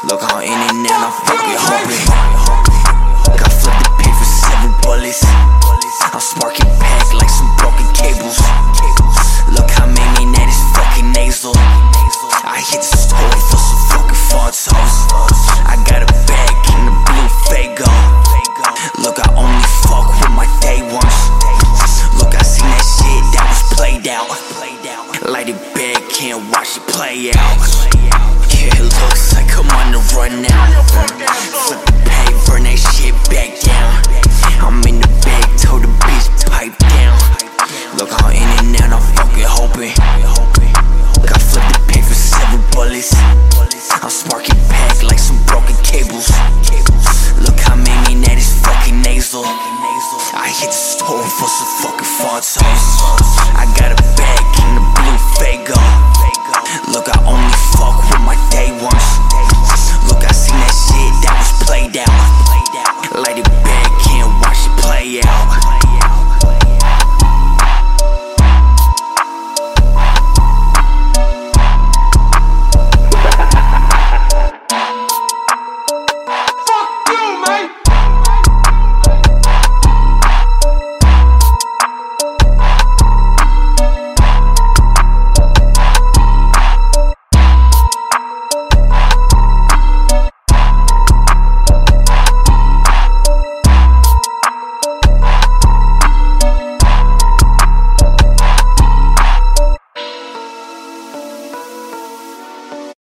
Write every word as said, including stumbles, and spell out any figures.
Look how in and out, I'm fucking hungry. Got flipped the pay for seven bullets. I'm sparking pack like some broken cables. Look how many that is fucking nasal. I hit the store for some